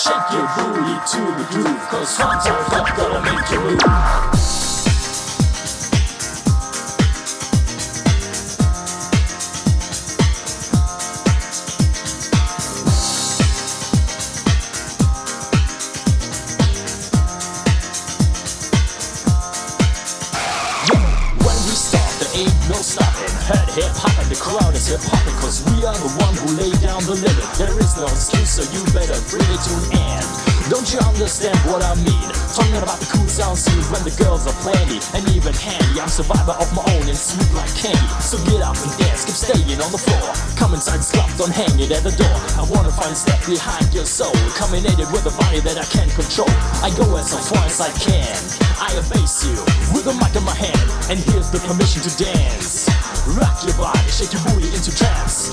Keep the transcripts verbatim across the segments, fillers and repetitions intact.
Shake your booty to the groove, cause one time club gonna make you move. Ain't no stopping, heard hip hop and the crowd is hip hopping, cause we are the one who lay down the limit. There is no excuse, so you better bring it to an end. Don't you understand what I mean? Talking about the cool sound scene when the girls are plenty and even handy. I'm survivor of my own and sweet like candy. So get up and dance, keep staying on the floor. Come inside this club, don't hang it at the door. I wanna find a step behind your soul, combinated with a body that I can't control. I go as far as I can, I abase you with a mic in my hand, and here's the permission to dance. Rock your body, shake your booty into trance.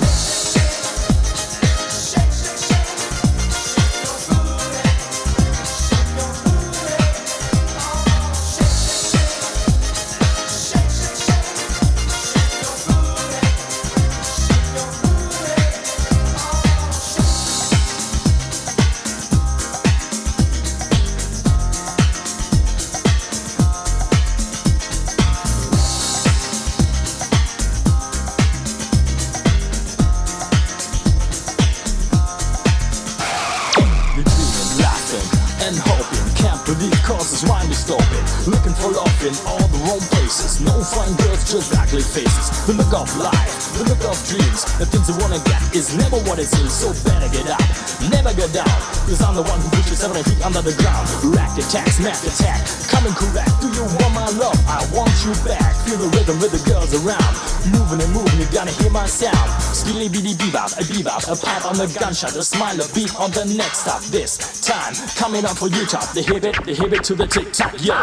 And hoping, can't believe cause his mind is stopping. Looking for love in all the wrong places. No fine girls, just ugly faces. The look of life, the look of dreams. The things you wanna get is never what it seems. So better get up, never get down, cause I'm the one who pushes seven feet under the ground. Rack attacks, smack attack, coming correct. Do you want my love? I want you back. Feel the rhythm with the girls around. Moving and moving, you gotta hear my sound. Skilly bitty bebop, a bebop, a pipe on the gunshot, a smile, a beat on the next stop. This time, coming up for you top. The hip it, the hip it to the tick tock, yo.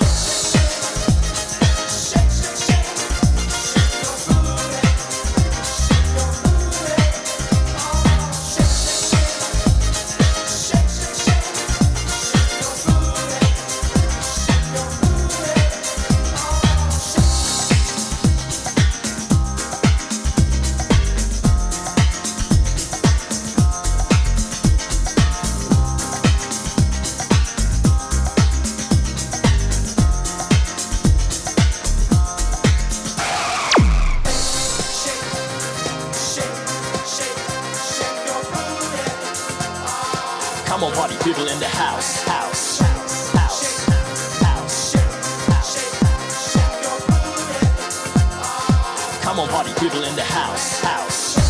Come on, party people in the house, house, house, house, house, house. Come on, party people in the house, house.